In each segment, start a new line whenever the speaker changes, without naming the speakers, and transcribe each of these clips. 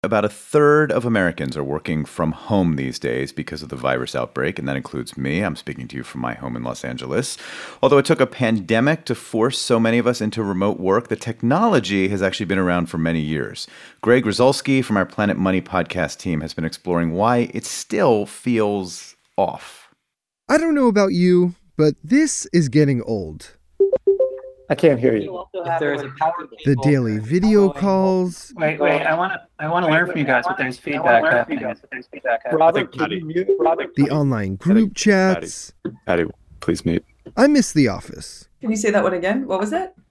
About a third of Americans are working from home these days because of the virus outbreak, and that includes me. I'm speaking to you from my home in Los Angeles. Although it took a pandemic to force so many of us into remote work, the technology has actually been around for many years. Greg Rosalsky from our Planet Money podcast team has been exploring why it still feels off.
I don't know about you, but this is getting old.
I can't hear you.
If there is a power
The daily video calls.
Wait. I want to learn from you guys, but there's feedback happening.
Robert, can you mute?
The online group chats.
Patty, please mute.
I miss the office.
Can you say that one again? What was it?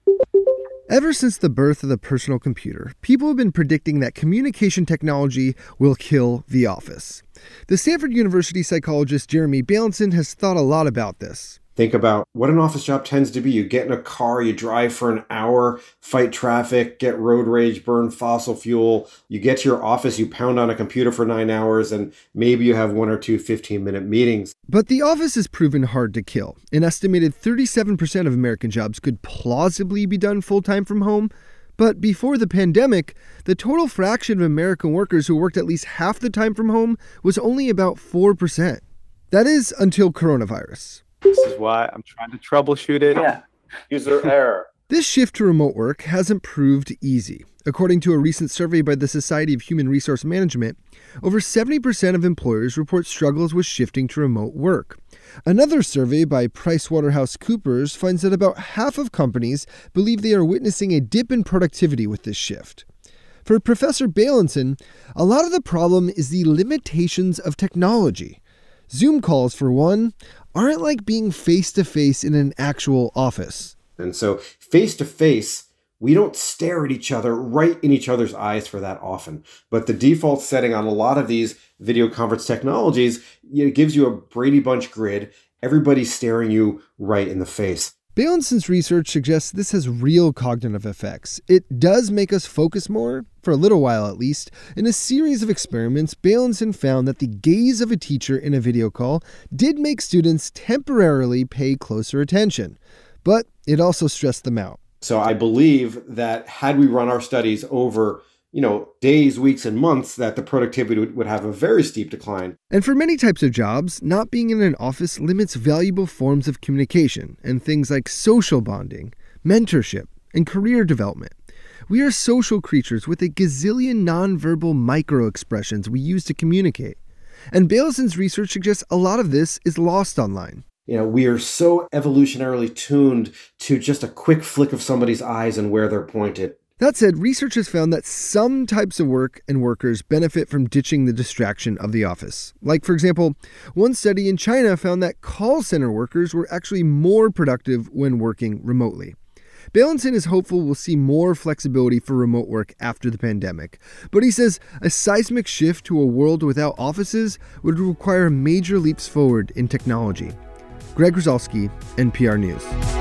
Ever since the birth of the personal computer, people have been predicting that communication technology will kill the office. The Stanford University psychologist Jeremy Bailenson has thought a lot about this.
Think about what an office job tends to be. You get in a car, you drive for an hour, fight traffic, get road rage, burn fossil fuel. You get to your office, you pound on a computer for 9 hours, and maybe you have 1 or 2 15-minute meetings.
But the office has proven hard to kill. An estimated 37% of American jobs could plausibly be done full-time from home. But before the pandemic, the total fraction of American workers who worked at least half the time from home was only about 4%. That is until coronavirus.
This is why I'm trying to troubleshoot it.
Yeah. User error.
This shift to remote work hasn't proved easy. According to a recent survey by the Society of Human Resource Management, over 70% of employers report struggles with shifting to remote work. Another survey by PricewaterhouseCoopers finds that about half of companies believe they are witnessing a dip in productivity with this shift. For Professor Bailenson, a lot of the problem is the limitations of technology. Zoom calls, for one, aren't like being face-to-face in an actual office.
And so face-to-face, we don't stare at each other right in each other's eyes for that often. But the default setting on a lot of these video conference technologies, it gives you a Brady Bunch grid. Everybody's staring you right in the face.
Bailenson's research suggests this has real cognitive effects. It does make us focus more, for a little while at least. In a series of experiments, Bailenson found that the gaze of a teacher in a video call did make students temporarily pay closer attention, but it also stressed them out.
So I believe that had we run our studies over days, weeks, and months, that the productivity would have a very steep decline.
And for many types of jobs, not being in an office limits valuable forms of communication and things like social bonding, mentorship, and career development. We are social creatures with a gazillion nonverbal micro-expressions we use to communicate. And Bailenson's research suggests a lot of this is lost online.
We are so evolutionarily tuned to just a quick flick of somebody's eyes and where they're pointed.
That said, research has found that some types of work and workers benefit from ditching the distraction of the office. Like, for example, one study in China found that call center workers were actually more productive when working remotely. Bailenson is hopeful we'll see more flexibility for remote work after the pandemic, but he says a seismic shift to a world without offices would require major leaps forward in technology. Greg Rosalsky, NPR News.